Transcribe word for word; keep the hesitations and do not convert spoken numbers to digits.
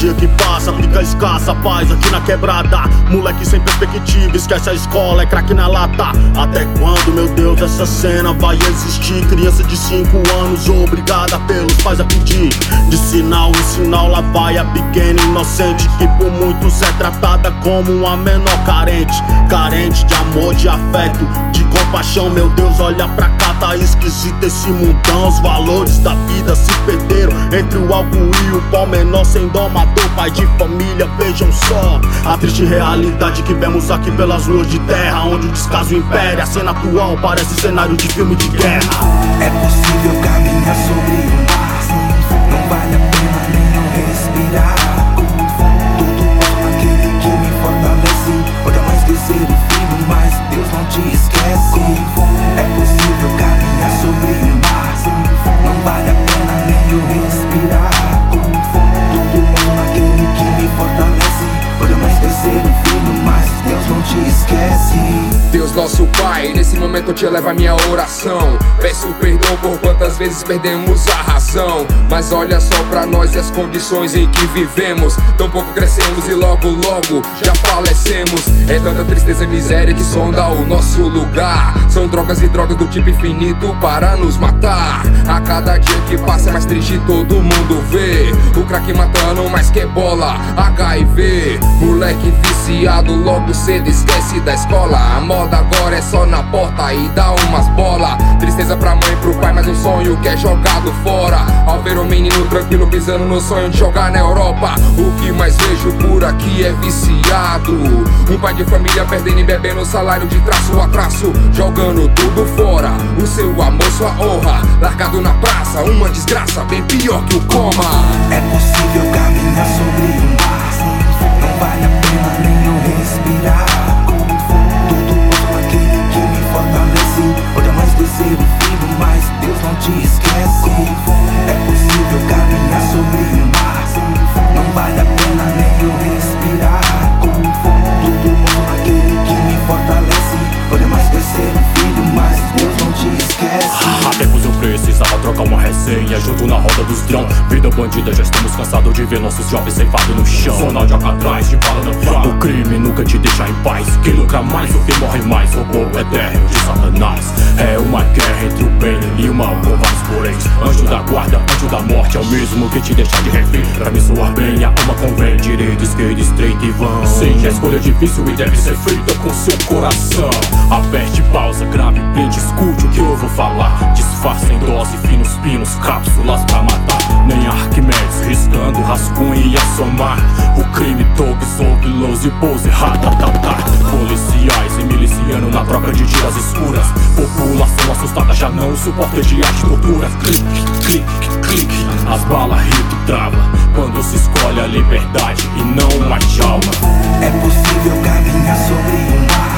dia que passa fica escassa paz aqui na quebrada. Moleque sem perspectiva, esquece a escola, é craque na lata. Até quando, meu Deus, essa cena vai existir? Criança de cinco anos obrigada pelos pais a pedir de sinal em sinal, lá vai a pequena inocente que por muitos é tratada como uma menor carente. Carente de amor, de afeto, de compaixão. Meu Deus, olha pra cá, tá esquisito esse mundão. Os valores da vida se perderam entre o álcool e o pó menor sem domador, pai de família, vejam só a triste realidade que vemos aqui pelas ruas de terra, onde o descaso impera. A cena atual parece cenário de filme de guerra. É possível caminhar sobre o mar, não vale a pena nem eu respirar. Tudo bom naquele que me fortalece, pode amanhã esquecer o filho, mas Deus não te esquece. É possível caminhar sobre o mar, não vale a pena nem eu respirar. Tudo bom naquele que me fortalece, pode amanhã esquecer o filho, mas Deus não te esquece. Deus nosso Pai, nesse momento eu te elevo a minha oração. Peço perdão por quantas vezes perdemos a razão, mas olha só pra nós e as condições em que vivemos. Tão pouco crescemos e logo logo já falecemos. É tanta tristeza e miséria que sonda o nosso lugar. São drogas e drogas do tipo infinito para nos matar. A cada dia que passa é mais triste, todo mundo vê o crack matando mais que bola, H I V. Moleque viciado logo cedo esquece da escola. A moda agora é só na porta e dá umas bola. Tristeza pra mãe e pro pai, mas um sonho que é jogado fora. Ao ver o menino tranquilo pisando no sonho de jogar na Europa. O que mais vejo por aqui é viciado. Um pai de família perdendo e bebendo salário de traço a traço, jogando tudo fora, o seu amor, sua honra, largado na praça. Uma desgraça bem pior que o coma. É possível caminhar sobre o mar, não vale a pena nem eu respirar. Tudo bom naquele que me fortalece, pode amanhã esquecer o filho, mas Deus não te esquece. É possível caminhar sobre o mar, não vale a pena nem eu respirar. Tudo bom naquele que me fortalece, pode amanhã esquecer o filho, mas Deus não te esquece. Há tempos eu precisava trocar uma resenha junto na roda dos drão. Vida bandida, já estamos cansados de ver nossos jovens ceifados no chão. Zonal de atrás, de bala no frão. O crime nunca te deixa em paz. Quem lucra mais, o que morre mais. Robô eterno de Satanás. É uma guerra entre o bem e o mal, com vários poréns. Anjo da guarda, anjo da morte, é o mesmo que te deixa de refém. Pra me soar bem, a alma convém. Direito, esquerda, estreita e vão. Sim, a escolha é difícil e deve ser feita com seu coração. Aperte, pausa, grave, blinde, escute o que eu vou falar. Disfarça em dose, finos pinos, cápsulas pra matar. Nem Arquimedes, riscando rascunho e a somar. O crime toque, soube, luz e pose, ratatata. Policiais e miliciano na troca de dias escuras. População assustada já não suporta de arte tortura. Clique, clique, clique, as balas rito e trava. Quando se escolhe a liberdade e não uma alma. É possível caminhar sobre o mar,